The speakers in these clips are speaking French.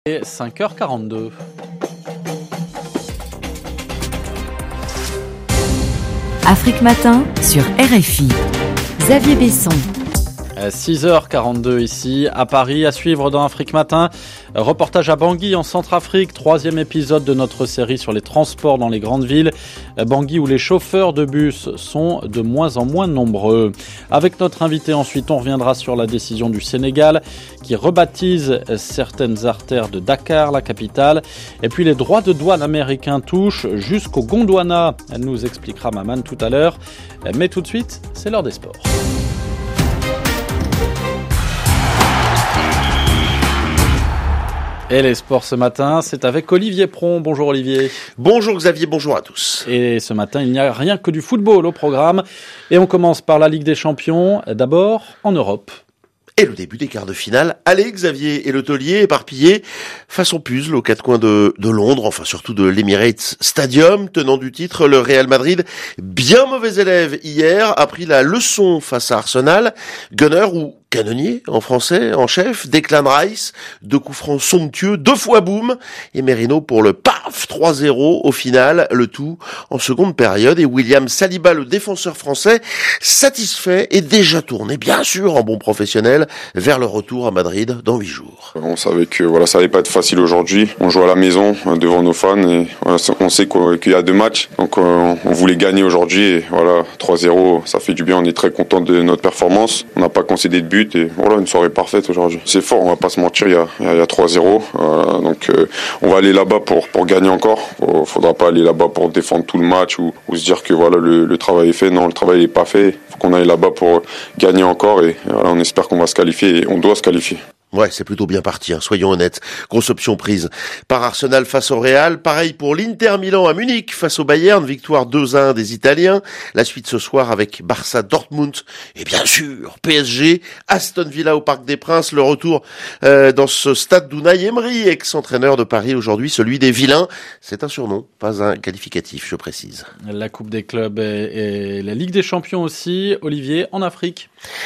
Et 5h42. Afrique Matin sur RFI. Xavier Besson. 6h42 ici à Paris, à suivre dans Afrique Matin. Reportage à Bangui en Centrafrique, 3e épisode de notre série sur les transports dans les grandes villes. Bangui où les chauffeurs de bus sont de moins en moins nombreux. Avec notre invité ensuite, on reviendra sur la décision du Sénégal qui rebaptise certaines artères de Dakar, la capitale. Et puis les droits de douane américains touchent jusqu'au Gondwana. Elle nous expliquera Maman tout à l'heure. Mais tout de suite, c'est l'heure des sports. Et les sports ce matin, c'est avec Olivier Pron. Bonjour Olivier. Bonjour Xavier, bonjour à tous. Et ce matin, il n'y a rien que du football au programme. Et on commence par la Ligue des Champions, d'abord en Europe. Et le début des quarts de finale. Allez Xavier et le taulier éparpillés façon puzzle aux quatre coins de Londres, enfin surtout de l'Emirates Stadium, tenant du titre, le Real Madrid, bien mauvais élève hier, a pris la leçon face à Arsenal. Gunner ou canonnier en français, en chef, Declan Rice, 2 coups francs somptueux, 2 fois boum, et Merino pour le paf, 3-0 au final, le tout en seconde période, et William Saliba, le défenseur français, satisfait et déjà tourné, bien sûr, en bon professionnel, vers le retour à Madrid dans 8 jours. On savait que ça allait pas être facile aujourd'hui, on joue à la maison devant nos fans, et on sait qu'il y a 2 matchs, donc on voulait gagner aujourd'hui, et 3-0, ça fait du bien, on est très content de notre performance, on n'a pas concédé de but, et une soirée parfaite aujourd'hui. C'est fort, on va pas se mentir, il y a 3-0, donc on va aller là-bas pour gagner encore. Faudra pas aller là-bas pour défendre tout le match ou se dire que le travail est fait. Non, le travail n'est pas fait. Faut qu'on aille là-bas pour gagner encore, et on espère qu'on va se qualifier, et on doit se qualifier. Ouais, c'est plutôt bien parti, soyons honnêtes. Grosse option prise par Arsenal face au Real. Pareil pour l'Inter Milan à Munich face au Bayern. Victoire 2-1 des Italiens. La suite ce soir avec Barça Dortmund. Et bien sûr, PSG, Aston Villa au Parc des Princes. Le retour dans ce stade d'Unai Emery, ex-entraîneur de Paris aujourd'hui, celui des vilains. C'est un surnom, pas un qualificatif, je précise. La Coupe des clubs et la Ligue des champions aussi. Olivier, en Afrique.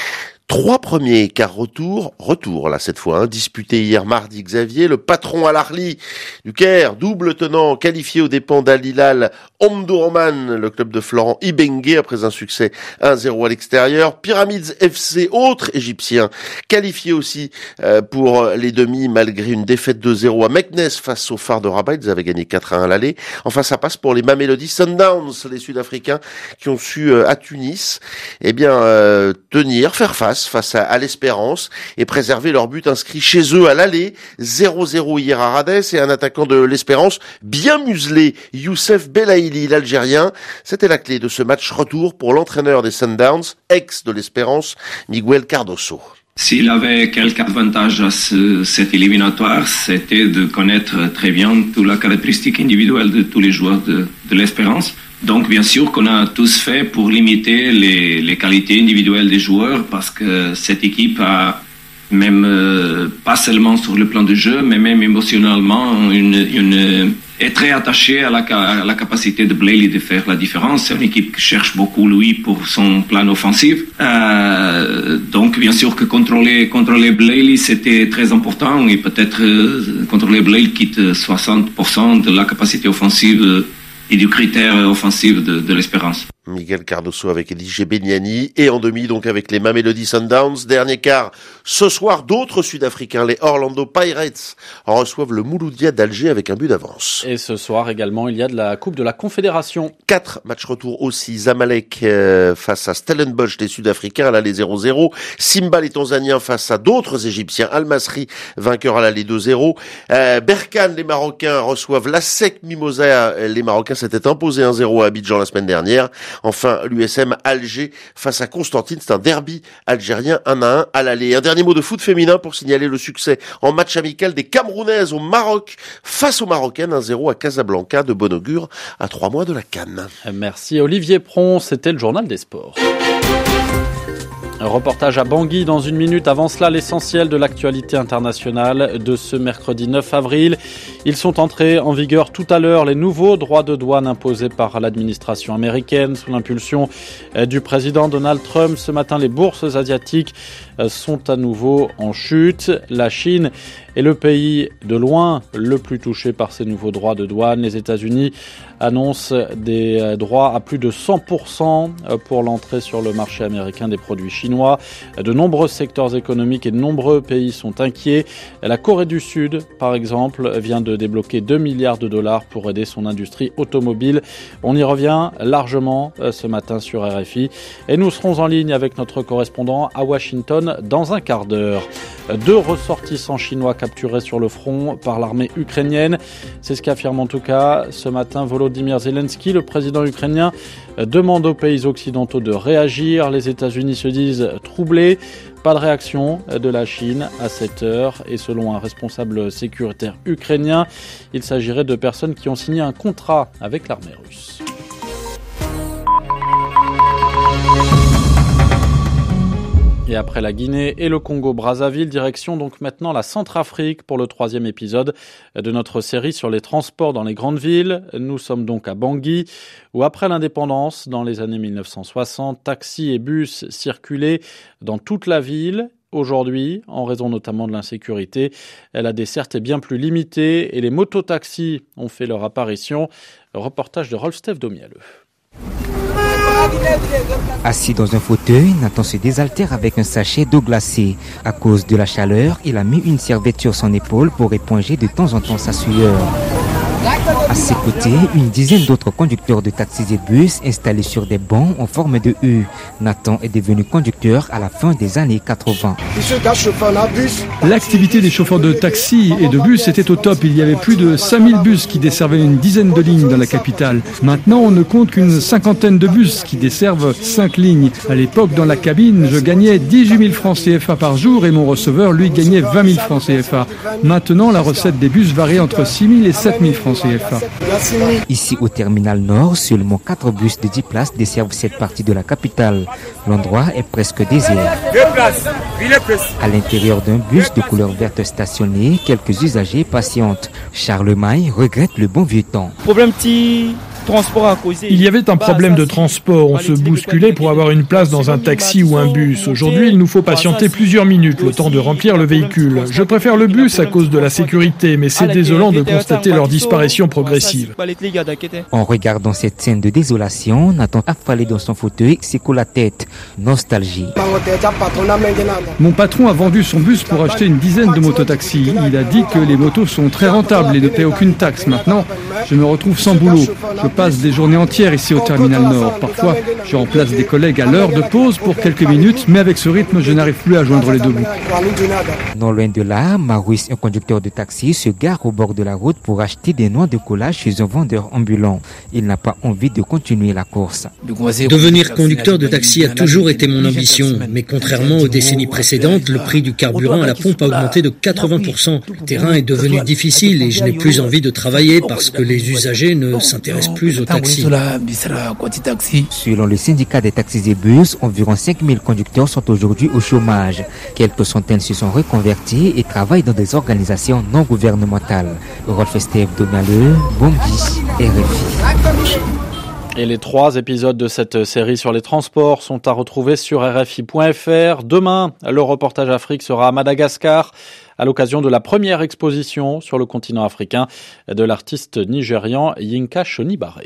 3 premiers quarts retour là cette fois, disputé hier mardi Xavier, le patron Al-Ahly du Caire, double tenant qualifié aux dépens d'Al Hilal Omdurman, le club de Florent Ibenge après un succès 1-0 à l'extérieur. Pyramids FC, autre égyptien, qualifié aussi pour les demi malgré une défaite 2-0 à Meknès face au Phare de Rabat, ils avaient gagné 4-1 à l'aller. Enfin ça passe pour les Mamelody Sundowns, les Sud-Africains qui ont su à Tunis faire face à l'Espérance et préserver leur but inscrit chez eux à l'aller, 0-0 hier à Rades, et un attaquant de l'Espérance bien muselé, Youssef Belaïli, l'Algérien. C'était la clé de ce match retour pour l'entraîneur des Sundowns, ex de l'Espérance, Miguel Cardoso. S'il avait quelques avantages à cet éliminatoire, c'était de connaître très bien toute la caractéristique individuelle de tous les joueurs de l'Espérance. Donc bien sûr qu'on a tous fait pour limiter les qualités individuelles des joueurs, parce que cette équipe a même pas seulement sur le plan de jeu, mais même émotionnellement est très attachée à la capacité de Blayley de faire la différence. C'est une équipe qui cherche beaucoup lui pour son plan offensif. Donc bien sûr que contrôler Blayley c'était très important, et peut-être contrôler Blayley quitte 60% de la capacité offensive et du critère offensif de l'Espérance. Miguel Cardoso avec Elige Beniani, et en demi donc avec les Mamelody Sundowns. Dernier quart ce soir, d'autres Sud-Africains, les Orlando Pirates, reçoivent le Mouloudia d'Alger avec un but d'avance. Et ce soir également, il y a de la Coupe de la Confédération. 4 matchs retour aussi. Zamalek face à Stellenbosch des Sud-Africains à l'aller 0-0. Simba les Tanzaniens face à d'autres Égyptiens. Al-Masri vainqueur à l'aller 2-0. Berkane les Marocains reçoivent l'ASEC Mimosa. Les Marocains s'étaient imposés 1-0 à Abidjan la semaine dernière. Enfin, l'USM Alger face à Constantine, c'est un derby algérien 1-1 à l'aller. Un dernier mot de foot féminin pour signaler le succès en match amical des Camerounaises au Maroc face aux Marocaines, 1-0 à Casablanca, de bon augure à 3 mois de la CAN. Merci Olivier Pron, c'était le journal des sports. Un reportage à Bangui dans une minute. Avant cela, l'essentiel de l'actualité internationale de ce mercredi 9 avril. Ils sont entrés en vigueur tout à l'heure, les nouveaux droits de douane imposés par l'administration américaine sous l'impulsion du président Donald Trump. Ce matin, les bourses asiatiques sont à nouveau en chute. La Chine est le pays de loin le plus touché par ces nouveaux droits de douane. Les États-Unis annoncent des droits à plus de 100% pour l'entrée sur le marché américain des produits chinois. De nombreux secteurs économiques et de nombreux pays sont inquiets. La Corée du Sud, par exemple, vient de débloquer 2 milliards de dollars pour aider son industrie automobile. On y revient largement ce matin sur RFI et nous serons en ligne avec notre correspondant à Washington dans un quart d'heure. 2 ressortissants chinois capturés sur le front par l'armée ukrainienne. C'est ce qu'affirme en tout cas ce matin Volodymyr Zelensky. Le président ukrainien demande aux pays occidentaux de réagir. Les États-Unis se disent troublés. Pas de réaction de la Chine à cette heure et selon un responsable sécuritaire ukrainien, il s'agirait de personnes qui ont signé un contrat avec l'armée russe. Et après la Guinée et le Congo-Brazzaville, direction donc maintenant la Centrafrique pour le 3e épisode de notre série sur les transports dans les grandes villes. Nous sommes donc à Bangui, où après l'indépendance, dans les années 1960, taxis et bus circulaient dans toute la ville. Aujourd'hui, en raison notamment de l'insécurité, la desserte est bien plus limitée et les mototaxis ont fait leur apparition. Reportage de Rolf-Steph Domialeux. Assis dans un fauteuil, Nathan se désaltère avec un sachet d'eau glacée. À cause de la chaleur, il a mis une serviette sur son épaule pour éponger de temps en temps sa sueur. À ses côtés, une dizaine d'autres conducteurs de taxis et bus installés sur des bancs en forme de U. Nathan est devenu conducteur à la fin des années 80. L'activité des chauffeurs de taxi et de bus était au top. Il y avait plus de 5000 bus qui desservaient une dizaine de lignes dans la capitale. Maintenant, on ne compte qu'une cinquantaine de bus qui desservent 5 lignes. À l'époque, dans la cabine, je gagnais 18 000 francs CFA par jour et mon receveur, lui, gagnait 20 000 francs CFA. Maintenant, la recette des bus varie entre 6 000 et 7 000 francs CFA. Ici au terminal nord, seulement 4 bus de 10 places desservent cette partie de la capitale. L'endroit est presque désert. À l'intérieur d'un bus de couleur verte stationné, quelques usagers patientent. Charlemagne regrette le bon vieux temps. Il y avait un problème de transport, on se bousculait pour avoir une place dans un taxi ou un bus. Aujourd'hui, il nous faut patienter plusieurs minutes, le temps de remplir le véhicule. Je préfère le bus à cause de la sécurité, mais c'est désolant de constater leur disparition progressive. En regardant cette scène de désolation, Nathan affalé dans son fauteuil secoue la tête. Nostalgie. Mon patron a vendu son bus pour acheter une dizaine de mototaxis. Il a dit que les motos sont très rentables et ne paient aucune taxe. Maintenant, je me retrouve sans boulot. Je passe des journées entières ici au terminal nord. Parfois, je remplace des collègues à l'heure de pause pour quelques minutes, mais avec ce rythme, je n'arrive plus à joindre les deux bouts. Non loin de là, Maurice, un conducteur de taxi, se gare au bord de la route pour acheter des noix de cola chez un vendeur ambulant. Il n'a pas envie de continuer la course. Devenir conducteur de taxi a toujours été mon ambition, mais contrairement aux décennies précédentes, le prix du carburant à la pompe a augmenté de 80%. Le terrain est devenu difficile et je n'ai plus envie de travailler parce que les usagers ne s'intéressent plus aux taxis. Selon le syndicat des taxis et bus, environ 5000 conducteurs sont aujourd'hui au chômage. Quelques centaines se sont reconvertis et travaillent dans des organisations non gouvernementales. Rolf-Steph Domialeux, Bangui, RFI. Et les 3 épisodes de cette série sur les transports sont à retrouver sur RFI.fr. Demain, le reportage Afrique sera à Madagascar à l'occasion de la première exposition sur le continent africain de l'artiste nigérian Yinka Shonibare.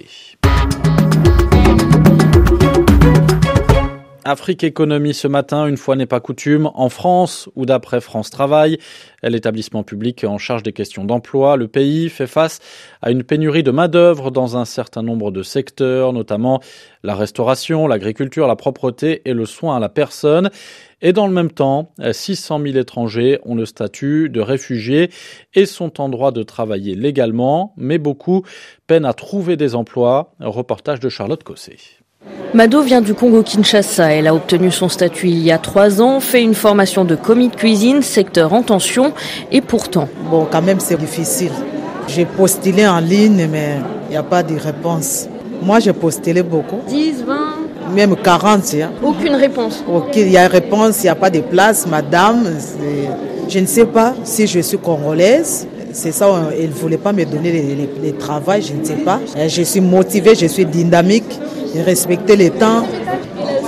Afrique Économie ce matin, une fois n'est pas coutume, en France ou d'après France Travail, l'établissement public en charge des questions d'emploi, le pays fait face à une pénurie de main-d'œuvre dans un certain nombre de secteurs, notamment la restauration, l'agriculture, la propreté et le soin à la personne. Et dans le même temps, 600 000 étrangers ont le statut de réfugiés et sont en droit de travailler légalement, mais beaucoup peinent à trouver des emplois. Reportage de Charlotte Cossé. Mado vient du Congo-Kinshasa. Elle a obtenu son statut il y a 3 ans, fait une formation de commis de cuisine, secteur en tension, et pourtant... Bon, quand même, c'est difficile. J'ai postulé en ligne, mais il n'y a pas de réponse. Moi, j'ai postulé beaucoup. 10, 20... Même 40. Hein. Aucune réponse. Ok, il y a réponse, il n'y a pas de place, madame. Je ne sais pas si je suis congolaise. C'est ça, elle ne voulait pas me donner le travail, je ne sais pas. Je suis motivée, je suis dynamique, respecter le temps.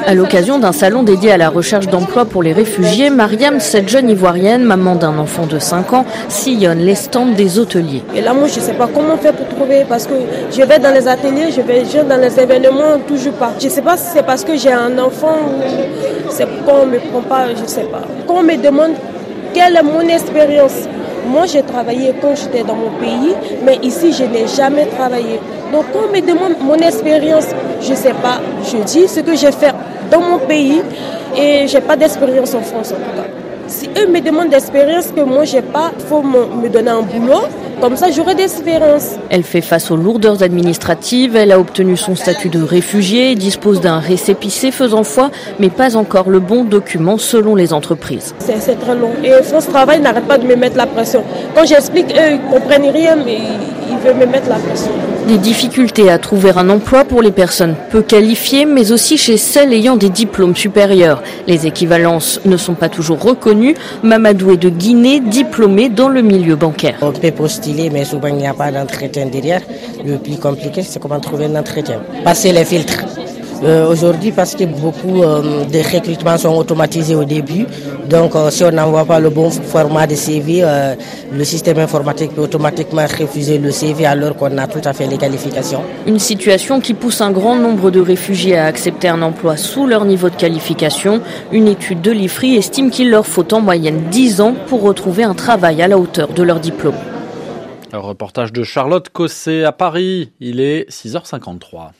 À l'occasion d'un salon dédié à la recherche d'emploi pour les réfugiés, Mariam, cette jeune ivoirienne, maman d'un enfant de 5 ans, sillonne les stands des hôteliers. Et là, moi, je ne sais pas comment faire pour trouver, parce que je vais dans les ateliers, je vais dans les événements, toujours pas. Je ne sais pas si c'est parce que j'ai un enfant ou c'est pourquoi on ne me prend pas, je ne sais pas. Quand on me demande quelle est mon expérience, moi, j'ai travaillé quand j'étais dans mon pays, mais ici, je n'ai jamais travaillé. Donc, quand on me demande mon expérience, je ne sais pas. Je dis ce que j'ai fait dans mon pays et je n'ai pas d'expérience en France, en tout cas. Si eux me demandent d'expérience que moi, je n'ai pas, il faut me donner un boulot. Comme ça, j'aurai d'expérience. Elle fait face aux lourdeurs administratives. Elle a obtenu son statut de réfugiée, dispose d'un récépissé faisant foi, mais pas encore le bon document selon les entreprises. C'est très long. Et France Travail n'arrête pas de me mettre la pression. Quand j'explique, eux, ils ne comprennent rien, mais ils veulent me mettre la pression. Des difficultés à trouver un emploi pour les personnes peu qualifiées, mais aussi chez celles ayant des diplômes supérieurs. Les équivalences ne sont pas toujours reconnues. Mamadou est de Guinée, diplômé dans le milieu bancaire. On peut postuler, mais souvent il n'y a pas d'entretien derrière. Le plus compliqué, c'est comment trouver un entretien. Passer les filtres. Aujourd'hui, parce que beaucoup de recrutements sont automatisés au début, donc si on n'envoie pas le bon format de CV, le système informatique peut automatiquement refuser le CV alors qu'on a tout à fait les qualifications. Une situation qui pousse un grand nombre de réfugiés à accepter un emploi sous leur niveau de qualification. Une étude de l'IFRI estime qu'il leur faut en moyenne 10 ans pour retrouver un travail à la hauteur de leur diplôme. Un reportage de Charlotte Cossé à Paris, il est 6h53.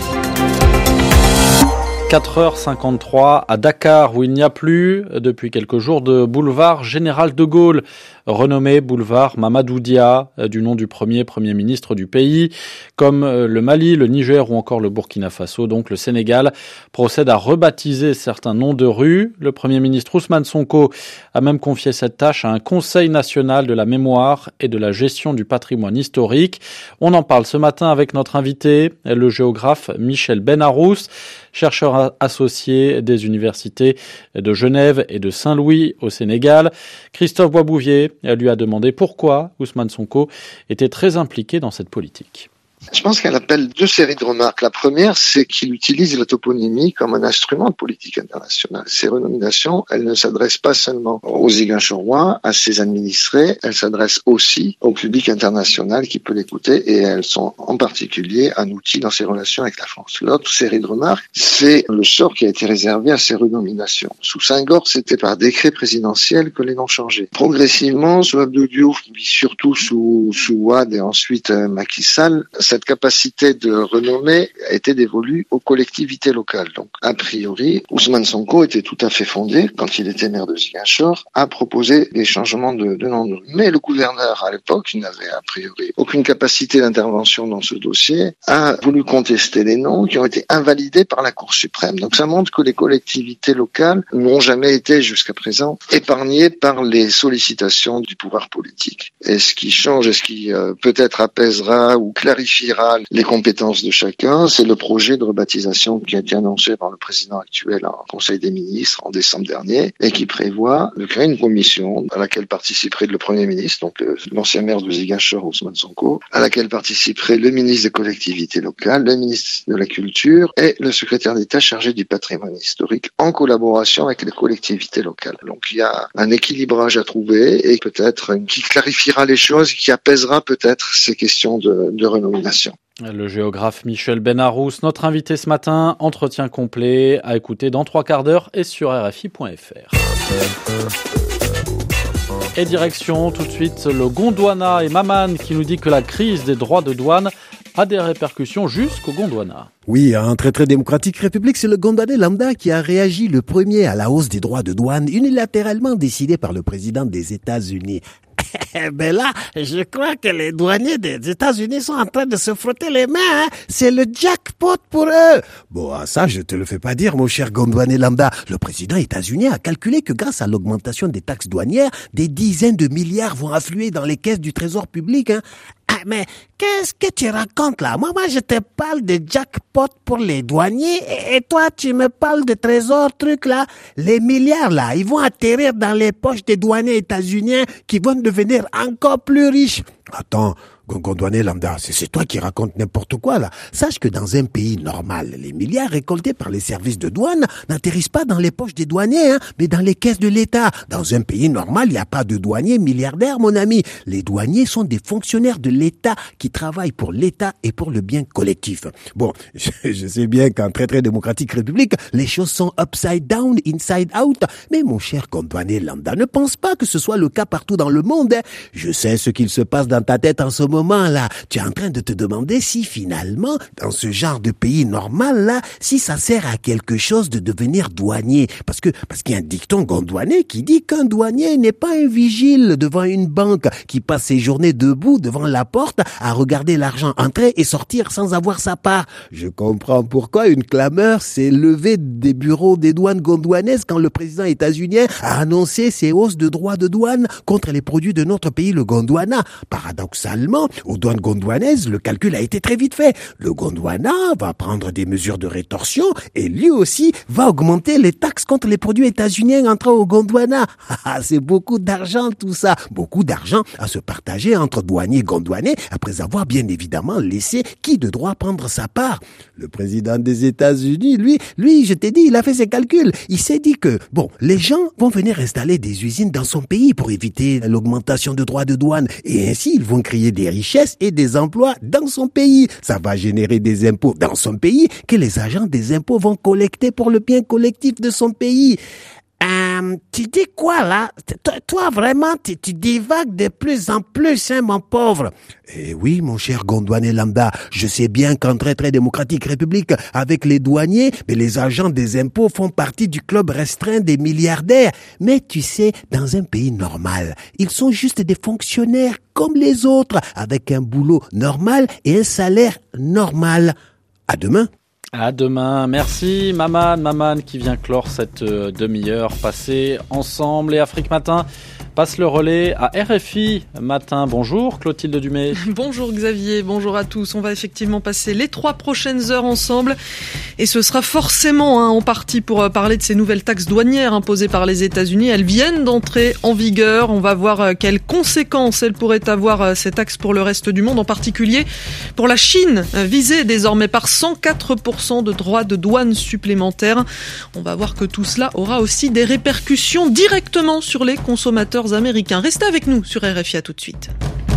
4h53 à Dakar, où il n'y a plus, depuis quelques jours, de boulevard Général de Gaulle, renommé boulevard Mamadou Dia, du nom du Premier ministre du pays. Comme le Mali, le Niger ou encore le Burkina Faso, donc le Sénégal, procède à rebaptiser certains noms de rues. Le Premier ministre Ousmane Sonko a même confié cette tâche à un Conseil national de la mémoire et de la gestion du patrimoine historique. On en parle ce matin avec notre invité, le géographe Michel Benarous, chercheur associé des universités de Genève et de Saint-Louis au Sénégal. Christophe Boisbouvier lui a demandé pourquoi Ousmane Sonko était très impliqué dans cette politique. Je pense qu'elle appelle deux séries de remarques. La première, c'est qu'il utilise la toponymie comme un instrument de politique internationale. Ces renominations, elles ne s'adressent pas seulement aux Ziguinchorois, à ses administrés, elles s'adressent aussi au public international qui peut l'écouter et elles sont en particulier un outil dans ses relations avec la France. L'autre série de remarques, c'est le sort qui a été réservé à ces renominations. Sous Senghor, c'était par décret présidentiel que les noms changeaient. Progressivement, sous Abdou Diouf, puis surtout sous Wade et ensuite Macky Sall, cette capacité de renommer a été dévolue aux collectivités locales. Donc, a priori, Ousmane Sonko était tout à fait fondé, quand il était maire de Ziguinchor, à proposer des changements de nom de rue. Mais le gouverneur, à l'époque, qui n'avait a priori aucune capacité d'intervention dans ce dossier, a voulu contester les noms qui ont été invalidés par la Cour suprême. Donc, ça montre que les collectivités locales n'ont jamais été, jusqu'à présent, épargnées par les sollicitations du pouvoir politique. Et ce qui change, et ce qui peut-être apaisera ou clarifiera les compétences de chacun, c'est le projet de rebaptisation qui a été annoncé par le président actuel en Conseil des ministres en décembre dernier et qui prévoit de créer une commission à laquelle participerait le Premier ministre, donc l'ancien maire de Ziguinchor, Ousmane Sonko, à laquelle participerait le ministre des collectivités locales, le ministre de la Culture et le secrétaire d'État chargé du patrimoine historique en collaboration avec les collectivités locales. Donc il y a un équilibrage à trouver et peut-être qui clarifiera les choses, qui apaisera peut-être ces questions de renomination. Le géographe Michel Benarous, notre invité ce matin, entretien complet à écouter dans 3 quarts d'heure et sur RFI.fr. Et direction tout de suite le Gondwana et Maman qui nous dit que la crise des droits de douane a des répercussions jusqu'au Gondwana. Oui, en très démocratique république, c'est le Gondwanais lambda qui a réagi le premier à la hausse des droits de douane unilatéralement décidée par le président des États-Unis. Ben là, je crois que les douaniers des États-Unis sont en train de se frotter les mains, hein. C'est le jackpot pour eux. Bon, ça, je te le fais pas dire, mon cher Gondwanais lambda. Le président états-unien a calculé que grâce à l'augmentation des taxes douanières, des dizaines de milliards vont affluer dans les caisses du trésor public, hein. Ah, mais qu'est-ce que tu racontes là? Moi, je te parle de jackpot pour les douaniers et toi, tu me parles de trésor, truc là. Les milliards là, ils vont atterrir dans les poches des douaniers états-uniens qui vont devenir encore plus riches. Attends, Gondouané Lambda, c'est toi qui racontes n'importe quoi là. Sache que dans un pays normal, les milliards récoltés par les services de douane n'atterrissent pas dans les poches des douaniers, mais dans les caisses de l'État. Dans un pays normal, il n'y a pas de douaniers milliardaires, mon ami. Les douaniers sont des fonctionnaires de l'État qui travaillent pour l'État et pour le bien collectif. Bon, je sais bien qu'en très démocratique république, les choses sont upside down, inside out. Mais mon cher Gondouané Lambda, ne pense pas que ce soit le cas partout dans le monde. Je sais ce qu'il se passe dans ta tête en ce moment-là. Tu es en train de te demander si finalement, dans ce genre de pays normal-là, si ça sert à quelque chose de devenir douanier. Parce qu'il y a un dicton gondouanais qui dit qu'un douanier n'est pas un vigile devant une banque qui passe ses journées debout devant la porte à regarder l'argent entrer et sortir sans avoir sa part. Je comprends pourquoi une clameur s'est levée des bureaux des douanes gondouanaises quand le président états-unien a annoncé ses hausses de droits de douane contre les produits de notre pays, le Gondwana. Paradoxalement, aux douanes gondouanaises, le calcul a été très vite fait. Le Gondwana va prendre des mesures de rétorsion et lui aussi va augmenter les taxes contre les produits états-uniens entrant au Gondwana. C'est beaucoup d'argent tout ça. Beaucoup d'argent à se partager entre douaniers gondouanais après avoir bien évidemment laissé qui de droit prendre sa part. Le président des États-Unis, lui, je t'ai dit, il a fait ses calculs. Il s'est dit que, les gens vont venir installer des usines dans son pays pour éviter l'augmentation de droits de douane. Et ainsi, ils vont créer des richesses et des emplois dans son pays. Ça va générer des impôts dans son pays que les agents des impôts vont collecter pour le bien collectif de son pays. Tu dis quoi là? Toi vraiment, tu divagues de plus en plus, mon pauvre. Eh oui, mon cher Gondouané Lambda, je sais bien qu'en très démocratique république, avec les douaniers, mais les agents des impôts font partie du club restreint des milliardaires. Mais tu sais, dans un pays normal, ils sont juste des fonctionnaires comme les autres, avec un boulot normal et un salaire normal. À demain. À demain. Merci Maman qui vient clore cette demi-heure passée ensemble. Et Afrique Matin passe le relais à RFI Matin. Bonjour Clotilde Dumais. Bonjour Xavier, bonjour à tous. On va effectivement passer les 3 prochaines heures ensemble et ce sera forcément en partie pour parler de ces nouvelles taxes douanières imposées par les États-Unis. Elles viennent d'entrer en vigueur. On va voir quelles conséquences elles pourraient avoir, ces taxes, pour le reste du monde, en particulier pour la Chine, visée désormais par 104% de droits de douane supplémentaires. On va voir que tout cela aura aussi des répercussions directement sur les consommateurs américains. Restez avec nous sur RFI, à tout de suite.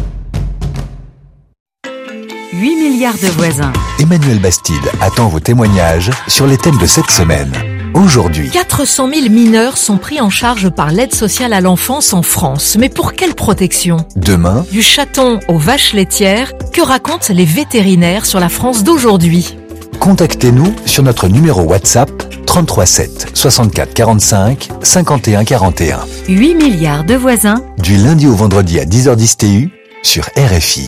8 milliards de voisins. Emmanuel Bastide attend vos témoignages sur les thèmes de cette semaine. Aujourd'hui, 400 000 mineurs sont pris en charge par l'aide sociale à l'enfance en France. Mais pour quelle protection? Demain, du chaton aux vaches laitières, que racontent les vétérinaires sur la France d'aujourd'hui? Contactez-nous sur notre numéro WhatsApp 33 7 64 45 51 41. 8 milliards de voisins. Du lundi au vendredi à 10h10 TU sur RFI.